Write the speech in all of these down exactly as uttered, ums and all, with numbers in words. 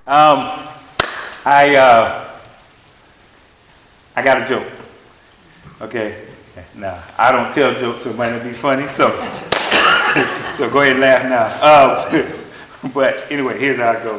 Um, I uh, I got a joke. Okay. Now I don't tell jokes, so it might not be funny. So so go ahead and laugh now. Uh, but anyway, here's how it goes.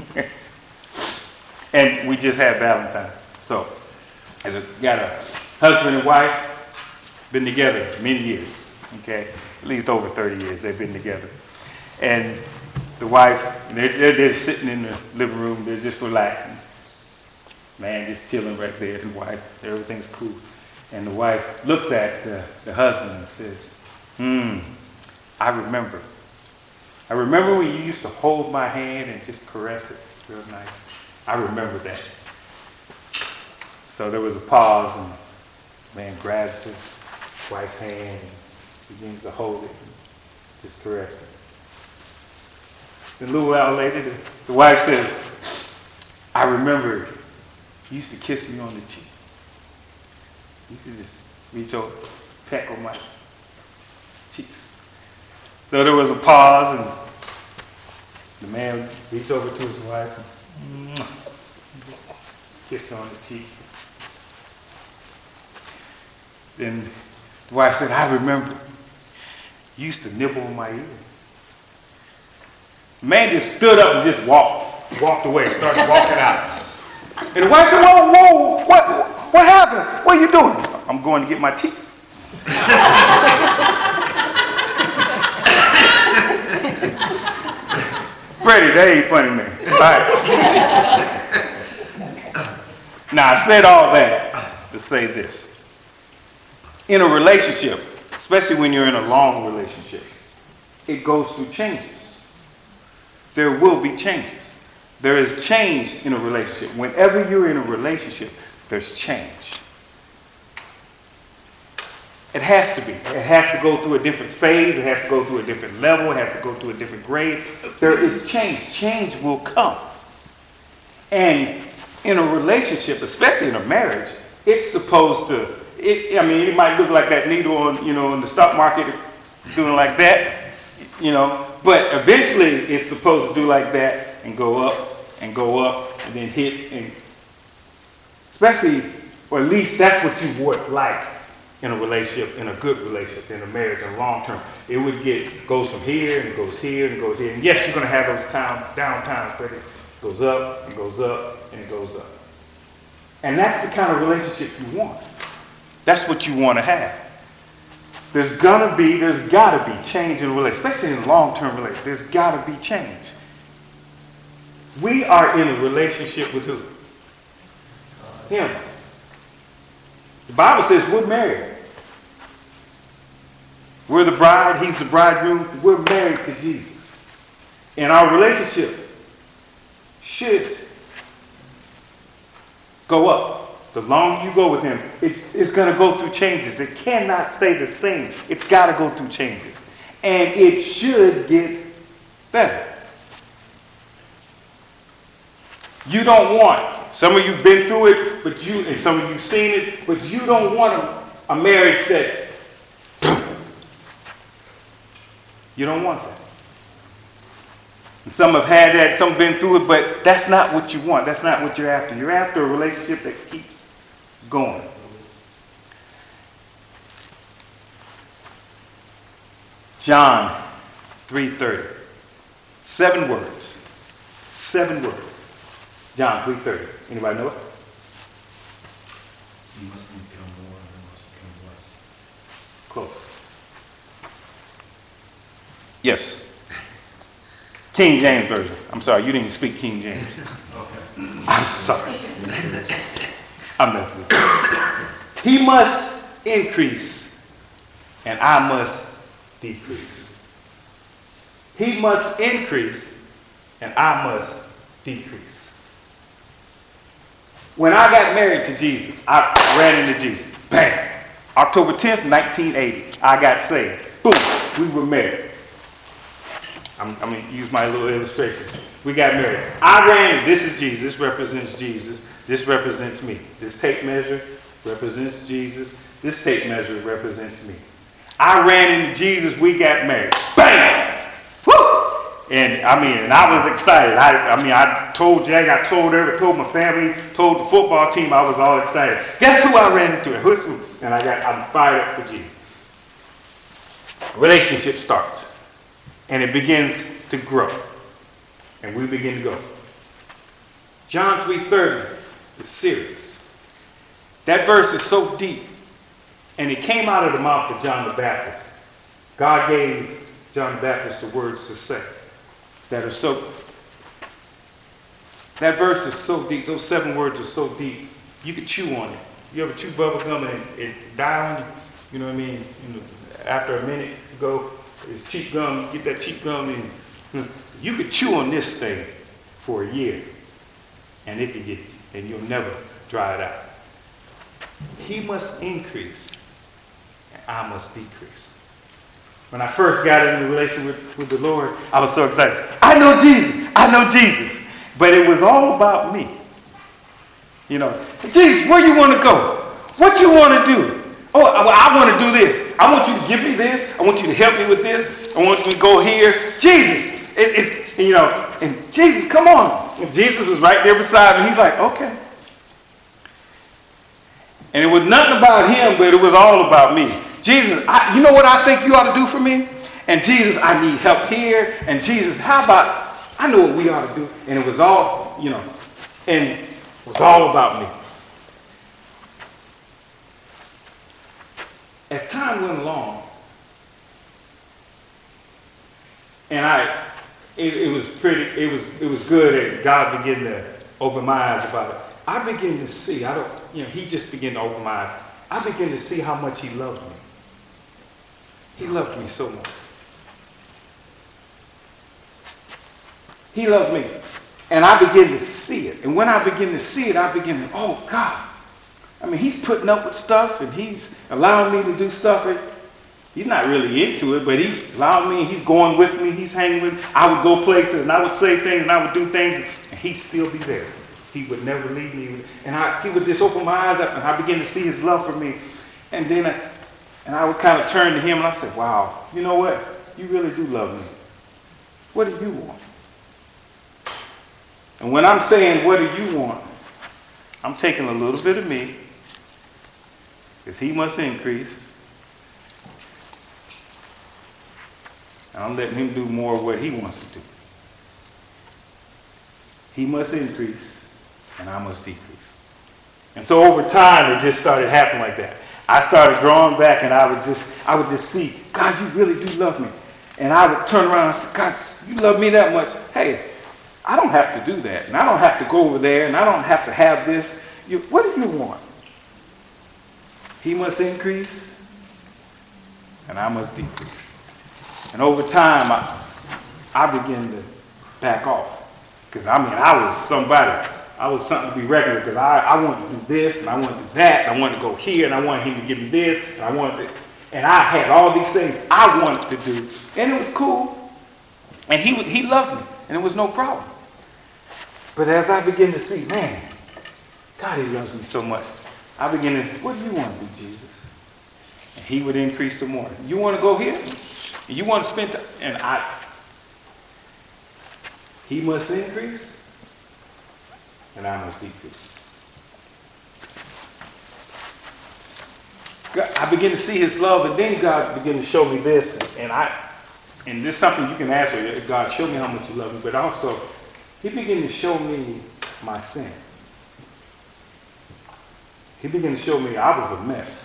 And we just had Valentine's. So I got a husband and wife, been together many years. Okay, at least over thirty years they've been together. And the wife, they're, they're, they're sitting in the living room, they're just relaxing. Man, just chilling right there, and the wife, everything's cool. And the wife looks at the, the husband and says, hmm, I remember. I remember when you used to hold my hand and just caress it real nice. I remember that. So there was a pause, and man grabs his wife's hand and begins to hold it and just caress it. Then a little while later, the, the wife says, I remember you used to kiss me on the cheek. You used to just reach over, peck on my cheeks. So there was a pause, and the man reached over to his wife and just kissed her on the cheek. Then the wife said, I remember you used to nibble on my ear. The man just stood up and just walked, walked away, started walking out. And the wife said, whoa, whoa, what, what happened? What are you doing? I'm going to get my teeth. Freddie, that ain't funny, man. All right. Now, I said all that to say this. In a relationship, especially when you're in a long relationship, it goes through changes. There will be changes. There is change in a relationship. Whenever you're in a relationship, there's change. It has to be. It has to go through a different phase. It has to go through a different level. It has to go through a different grade. There is change. Change will come. And in a relationship, especially in a marriage, it's supposed to, it, I mean, it might look like that needle on, you know, in the stock market, doing like that, you know, but eventually it's supposed to do like that and go up and go up and then hit, and especially, or at least that's what you would like in a relationship, in a good relationship, in a marriage, in a long term. It would get, goes from here and it goes here and it goes here. And yes, you're going to have those time, down times, but it goes up and goes up and it goes up. And that's the kind of relationship you want. That's what you want to have. There's gonna be, there's gotta be change in a relationship, especially in a long-term relationship. There's gotta be change. We are in a relationship with who? Him. The Bible says we're married. We're the bride, he's the bridegroom. We're married to Jesus. And our relationship should go up. The longer you go with him, it's, it's going to go through changes. It cannot stay the same. It's got to go through changes. And it should get better. You don't want, some of you have been through it, but you, and some of you have seen it, but you don't want a, a marriage that, you don't want that. And some have had that, some have been through it, but that's not what you want. That's not what you're after. You're after a relationship that keeps going. John three thirty. Seven words. Seven words. John three thirty. Anybody know it? You must become more and I must become less. Close. Yes. King James Version. I'm sorry, you didn't speak King James. Okay. I'm sorry. I'm messing with you. He must increase and I must decrease. He must increase and I must decrease. When I got married to Jesus, I ran into Jesus. Bam! October tenth, nineteen eighty, I got saved. Boom! We were married. I'm, I'm going to use my little illustration. We got married. I ran, this is Jesus, this represents Jesus, this represents me. This tape measure represents Jesus, this tape measure represents me. I ran into Jesus, we got married. Bam! Woo! And I mean, and I was excited. I, I mean, I told Jack, I told her, I told my family, told the football team, I was all excited. Guess who I ran into? Who's who? And I got, I'm fired up for Jesus. Relationship starts, and it begins to grow, and we begin to go. John three thirty is serious. That verse is so deep, and it came out of the mouth of John the Baptist. God gave John the Baptist the words to say that are so, that verse is so deep, those seven words are so deep, you could chew on it. You ever chew bubble gum and it die on you? You know what I mean? You know, after a minute, you go, it's cheap gum, get that cheap gum, and you could chew on this thing for a year, and it could get you, and you'll never dry it out. He must increase, and I must decrease. When I first got into the relation with, with the Lord, I was so excited. I know Jesus. I know Jesus. But it was all about me. You know, Jesus, where you want to go? What you want to do? Oh, I, I want to do this. I want you to give me this. I want you to help me with this. I want you to go here. Jesus. It, it's, you know, and Jesus, come on. And Jesus was right there beside me. He's like, okay. And it was nothing about him, but it was all about me. Jesus, I, you know what I think you ought to do for me? And Jesus, I need help here. And Jesus, how about, I know what we ought to do. And it was all, you know, and it was all about me. As time went along, and I, it, it was pretty, it was, it was good, and God began to open my eyes about it. I began to see, I don't, you know, he just began to open my eyes. I began to see how much he loved me. He loved me so much. He loved me. And I began to see it. And when I begin to see it, I begin to, oh, God. I mean, he's putting up with stuff, and he's allowing me to do stuff. And he's not really into it, but he's allowing me, he's going with me, he's hanging with me. I would go places, and I would say things, and I would do things, and he'd still be there. He would never leave me. And I, he would just open my eyes up, and I began to see his love for me. And then I, and I would kind of turn to him, and I said, wow, you know what? You really do love me. What do you want? And when I'm saying, what do you want? I'm taking a little bit of me, because he must increase. And I'm letting him do more of what he wants to do. He must increase, and I must decrease. And so over time, it just started happening like that. I started drawing back, and I would just, I would just see, God, you really do love me. And I would turn around and say, God, you love me that much. Hey, I don't have to do that, and I don't have to go over there, and I don't have to have this. You, what do you want? He must increase, and I must decrease. And over time, I, I began to back off. Because, I mean, I was somebody. I was something to be reckoned with, because I, I wanted to do this, and I wanted to do that, and I wanted to go here, and I wanted him to give me this, and I wanted to, and I had all these things I wanted to do, and it was cool. And he he loved me, and it was no problem. But as I began to see, man, God, he loves me so much, I began to, what do you want to do, Jesus? And he would increase some more. You want to go here? You want to spend time? And I, he must increase, and I must decrease. God, I begin to see his love, and then God began to show me this, and I, and this is something you can answer. God, show me how much you love me, but also, he began to show me my sin. He began to show me I was a mess.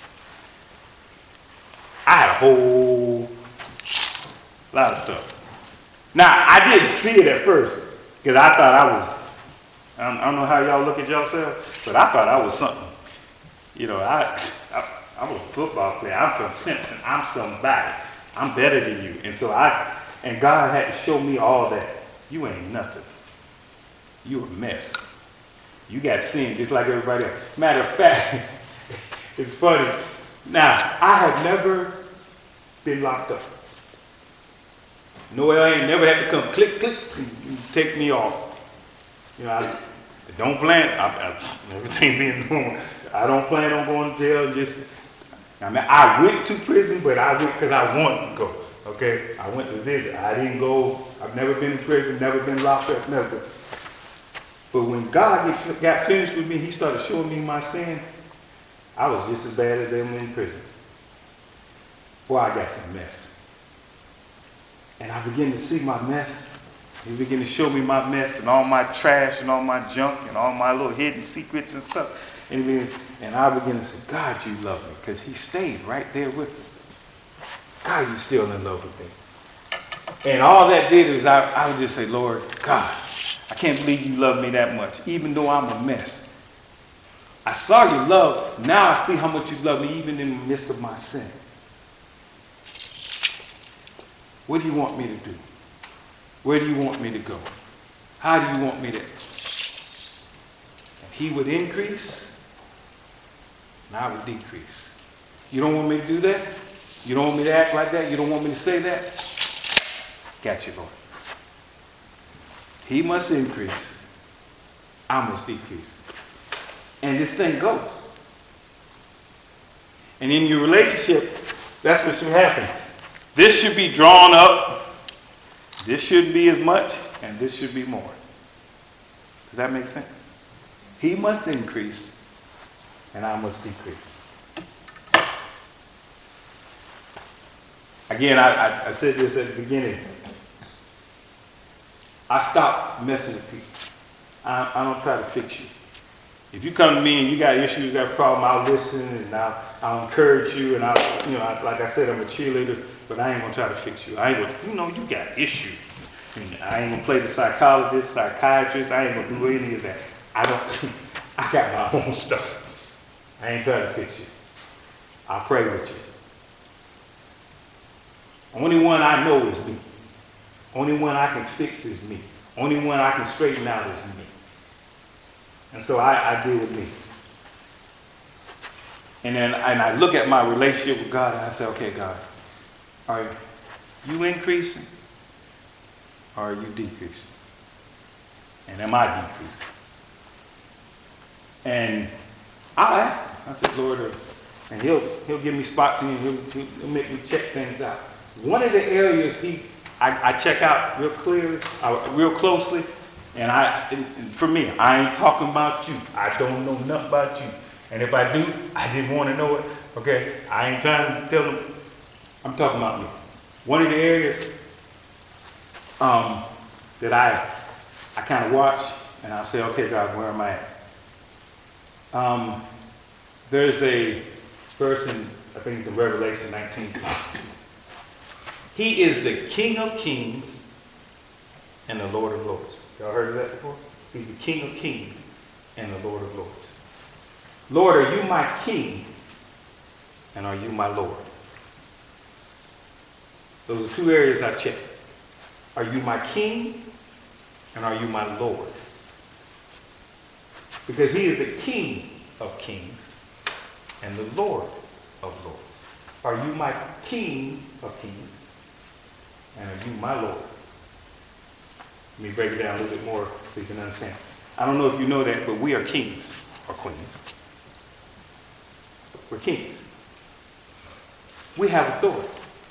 I had a whole lot of stuff. Now, I didn't see it at first, because I thought I was, I don't, I don't know how y'all look at yourself, but I thought I was something. You know, I, I, I'm a football player. I'm from I'm somebody. I'm better than you. And so I, and God had to show me all that. You ain't nothing. You a mess. You got sin just like everybody else. Matter of fact, it's funny. Now, I have never been locked up. No, I ain't never had to come click, click, and take me off. You know, I, I don't plan, I, I, everything being normal, I don't plan on going to jail. Just, I mean, I went to prison, but I went because I wanted to go. Okay, I went to visit. I didn't go. I've never been in prison, never been locked up, never. But when God get, got finished with me, he started showing me my sin. I was just as bad as them in prison. Boy, I got some mess. And I began to see my mess. He began to show me my mess and all my trash and all my junk and all my little hidden secrets and stuff. And, then, and I began to say, God, you love me. Because he stayed right there with me. God, you still in love with me. And all that did is I, I would just say, Lord, God, I can't believe you love me that much, even though I'm a mess. I saw your love. Now I see how much you love me, even in the midst of my sin. What do you want me to do? Where do you want me to go? How do you want me to? And he would increase, and I would decrease. You don't want me to do that? You don't want me to act like that? You don't want me to say that? Got you, Lord. He must increase. I must decrease. And this thing goes. And in your relationship, that's what should happen. This should be drawn up. This should be as much, and this should be more. Does that make sense? He must increase, and I must decrease. Again, I, I, I said this at the beginning. I stopped messing with people. I, I don't try to fix you. If you come to me and you got issues, you got a problem, I'll listen and I'll, I'll encourage you. And I'll, you know, I, like I said, I'm a cheerleader, but I ain't gonna try to fix you. I ain't gonna, you know, you got issues. And I ain't gonna play the psychologist, psychiatrist. I ain't gonna do any of that. I don't. I got my own stuff. I ain't trying to fix you. I'll pray with you. Only one I know is me. Only one I can fix is me. Only one I can straighten out is me. And so I, I deal with me. And then and I look at my relationship with God and I say, okay, God, are you increasing or are you decreasing? And am I decreasing? And I'll ask him. I said, Lord, and he'll he'll give me spots and he'll, he'll, he'll make me check things out. One of the areas he I, I check out real clearly, uh, real closely, and I, and for me, I ain't talking about you. I don't know nothing about you. And if I do, I didn't want to know it. Okay, I ain't trying to tell them. I'm talking about me. One of the areas um, that I I kind of watch, and I'll say, okay, God, where am I at? Um, there's a verse in, I think it's in Revelation nineteen. He is the King of Kings and the Lord of Lords. Y'all heard of that before? He's the King of Kings and the Lord of Lords. Lord, are you my King and are you my Lord? Those are two areas I check. Are you my King and are you my Lord? Because he is the King of Kings and the Lord of Lords. Are you my King of Kings and are you my Lord? Let me break it down a little bit more so you can understand. I don't know if you know that, but we are kings or queens. We're kings. We have authority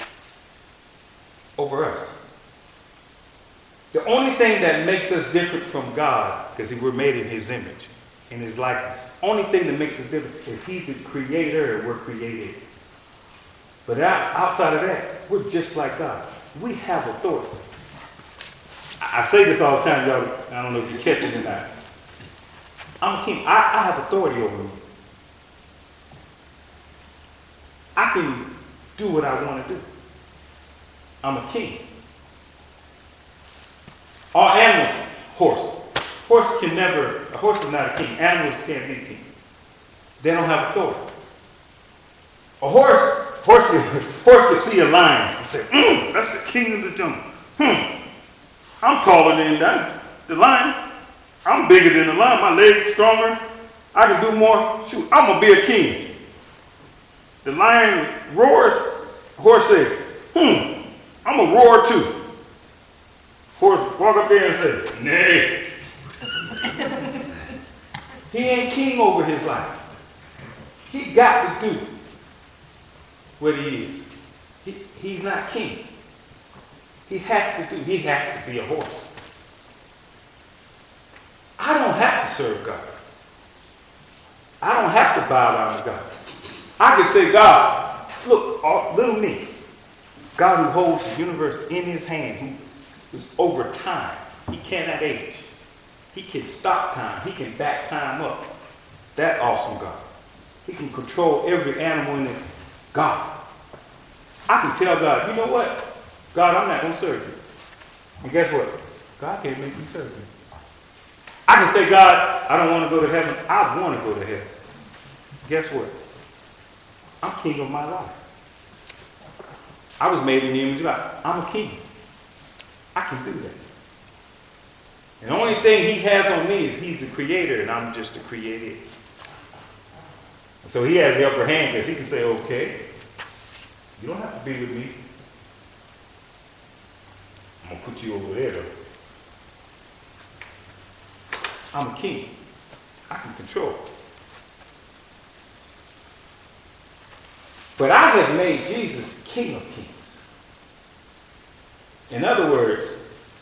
over us. The only thing that makes us different from God, because we're made in his image, in his likeness, only thing that makes us different is he's the creator and we're created. But outside of that, we're just like God. We have authority. I say this all the time, y'all. I don't know if you catch it or not. I'm a king. I, I have authority over me. I can do what I want to do. I'm a king. All animals, horse. Horse can never, a horse is not a king. Animals can't be king. They don't have authority. A horse, horse can, horse can see a lion and say, mm, that's the king of the jungle. Hmm. I'm taller than that, the lion. I'm bigger than the lion. My legs stronger. I can do more. Shoot, I'm going to be a king. The lion roars. Horse says, hmm, I'm going to roar too. Horse walk up there and say, nay. He ain't king over his life. He got to do what he is. He, he's not king. He has to do, he has to be a horse. I don't have to serve God. I don't have to bow down to God. I can say, God, look, all, little me, God who holds the universe in his hand, who is over time. He cannot age. He can stop time. He can back time up. That awesome God. He can control every animal in it. God. I can tell God, you know what? God, I'm not going to serve you. And guess what? God can't make me serve you. I can say, God, I don't want to go to heaven. I want to go to heaven. Guess what? I'm king of my life. I was made in the image of God. I'm a king. I can do that. And the only thing he has on me is he's the creator and I'm just the created. So he has the upper hand because he can say, okay, you don't have to be with me. I'm going to put you over there though. I'm a king. I can control. But I have made Jesus King of Kings. In other words,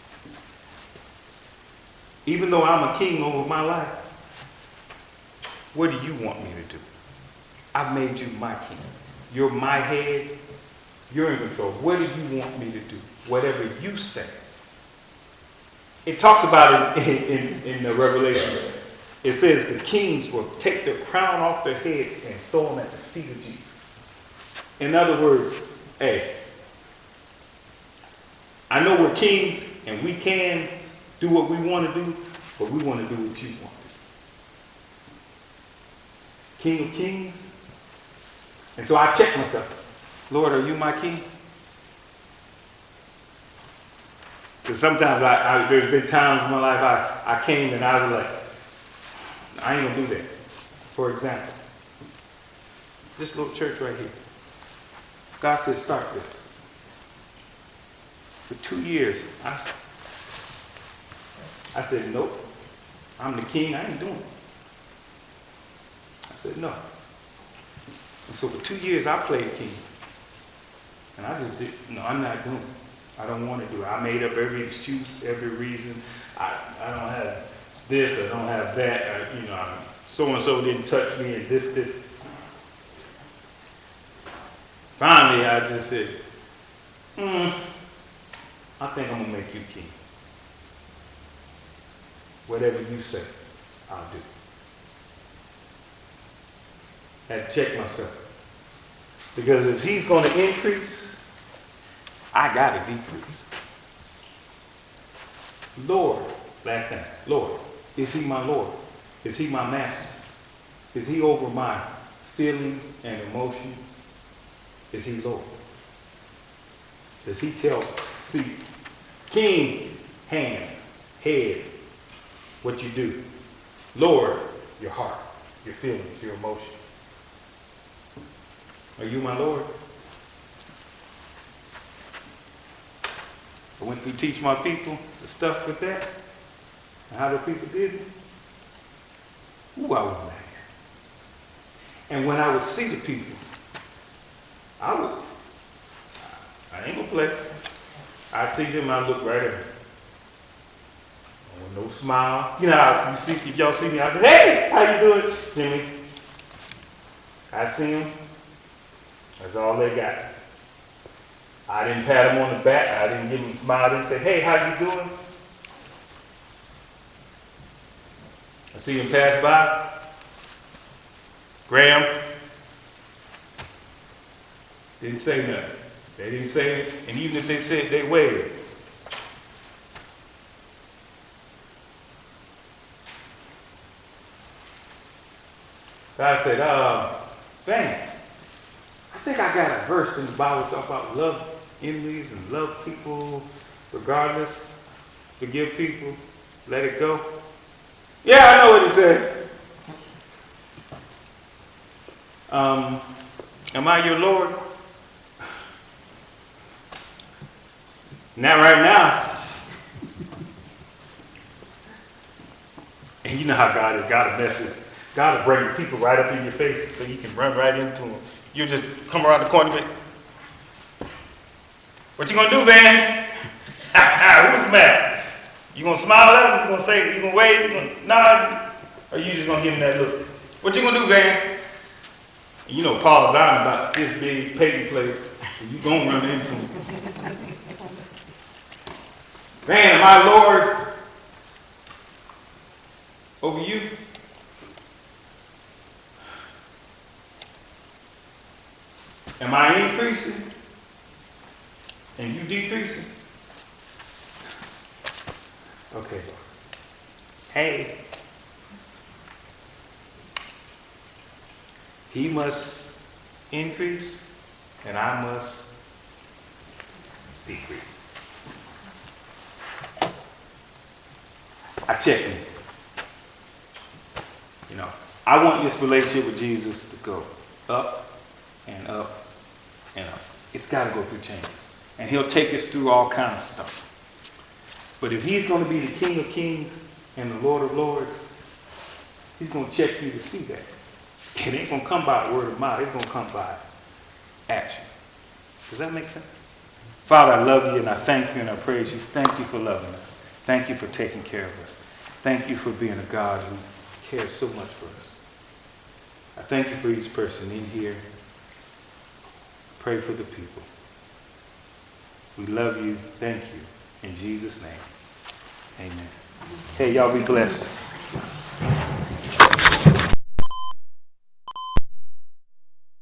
even though I'm a king over my life, what do you want me to do? I've made you my king. You're my head. You're in control. What do you want me to do? Whatever you say. It talks about it in, in, in the Revelation. It says the kings will take their crown off their heads and throw them at the feet of Jesus. In other words, hey, I know we're kings and we can do what we want to do, but we want to do what you want. King of kings. And so I check myself. Lord, are you my king? Because sometimes I, I, there's been times in my life I, I came and I was like, I ain't going to do that. For example, this little church right here. God said, start this. For two years, I, I said, nope. I'm the king. I ain't doing it. I said, no. And so for two years, I played king. And I just did, no, I'm not doing it. I don't want to do it. I made up every excuse, every reason. I, I don't have this, I don't have that. I, you know, so-and-so didn't touch me and this, this. Finally, I just said, hmm, I think I'm going to make you king. Whatever you say, I'll do. I had to check myself. Because if he's going to increase, I got to decrease. Lord, last time, Lord, is he my Lord? Is he my master? Is he over my feelings and emotions? Is he Lord? Does he tell, see, king, hand, head, what you do. Lord, your heart, your feelings, your emotions. Are you my Lord? I went through teach my people the stuff with that and how the people did it. Ooh, I was mad. And when I would see the people, I would, I ain't gonna play. I'd see them, I'd look right at them. Oh, no smile. You know, how you see, if y'all see me, I say, hey, how you doing, Jimmy? I see them. That's all they got. I didn't pat them on the back. I didn't give them a smile. I didn't say, hey, how you doing? I see them pass by. Graham. Didn't say nothing. They didn't say it. And even if they said, they waited. God said, uh, bang. I think I got a verse in the Bible talk about love enemies and love people regardless. Forgive people. Let it go. Yeah, I know what it said. Um, am I your Lord? Not right now. And you know how God is. God will mess with you. God will bring the people right up in your face so you can run right into them. You just come around the corner and be, what you gonna do, man? Who's the master? You gonna smile at him? You gonna say, you gonna wave, you gonna nod? Or you just gonna give him that look? What you gonna do, Van? And you know Paul's lying about this big pagan place. So you gonna run into him. Van, am I Lord over you? Am I increasing and you decreasing? Okay. Hey. He must increase and I must decrease. I check in. You know, I want this relationship with Jesus to go up and up and up. It's got to go through changes. And he'll take us through all kinds of stuff. But if he's going to be the King of Kings and the Lord of Lords, he's going to check you to see that. It ain't going to come by word of mouth. It's going to come by action. Does that make sense? Father, I love you and I thank you and I praise you. Thank you for loving us. Thank you for taking care of us. Thank you for being a God who cares so much for us. I thank you for each person in here. Pray for the people. We love you. Thank you. In Jesus' name, amen. Hey, y'all be blessed.